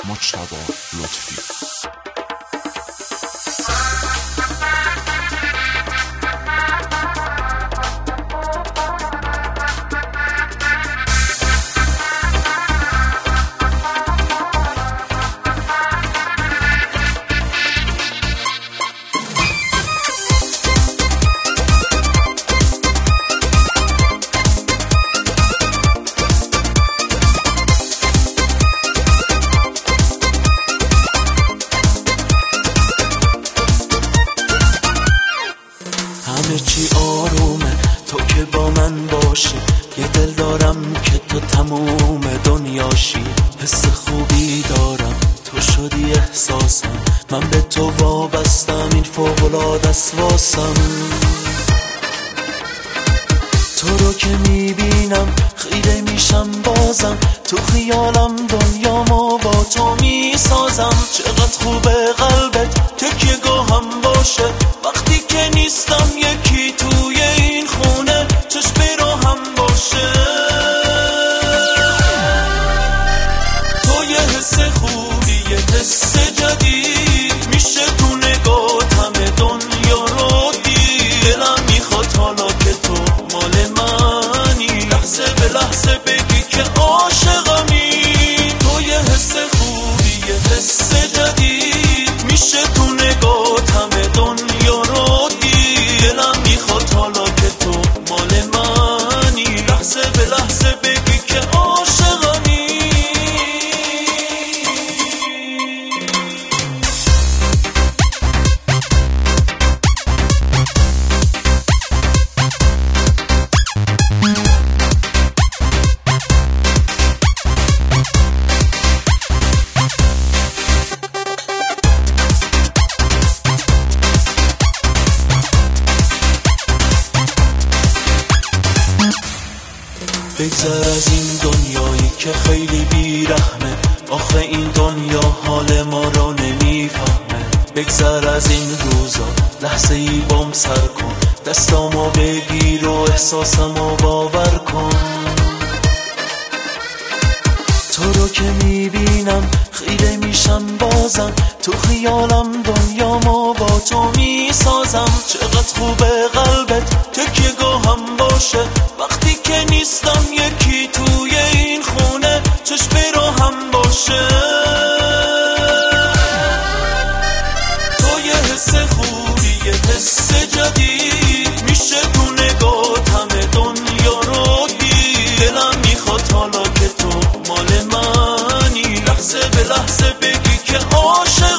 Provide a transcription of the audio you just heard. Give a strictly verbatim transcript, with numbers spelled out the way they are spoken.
مجتبی لطفی. همه چی آرومه تو که با من باشی، یه دل دارم که تو تموم دنیاشی. حس خوبی دارم تو شدی احساسم، من به تو وابستم، این فوق‌العاده است واسم. تو رو که میبینم خیره میشم بازم، تو خیالم دنیامو با تو میسازم. چقدر خوبه قلبت تکیه گاهم باشه، وقتی که نیستم یکی توی این خونه چشم رو هم باشه. تو یه حس خوبی، یه حس جدید، میشه تو نگات همه دنیا رو دید. دلم میخواد حالا که تو مال منی، لحظه به لحظه بگی که عاشقمی. تو یه حس خوبی، یه حس جدید، میشه تو نگات همه دنیا رو دید. دلم میخواد حالا که تو مال منی، لحظه به لحظه بگی که عاشقمی. بگذر از این دنیایی که خیلی بیرحمه، آخه این دنیا حال ما رو نمیفهمه. بگذر از این روزا، لحظه ای بام سر کن، دستامو بگیر و احساسمو باور کن. تو رو که میبینم خیره میشم بازم، تو خیالم دنیامو با تو میسازم. چقدر خوبه قلبت تکیه گاهم باشه، وقتی که نیستم یکی توی این خونه چشم رو هم باشه. تو یه حس خوبی، یه حس جدید، میشه تو نگات همه دنیا رو دید. دلم میخواد حالا که تو مال منی، لحظه به لحظه بگی که عاشق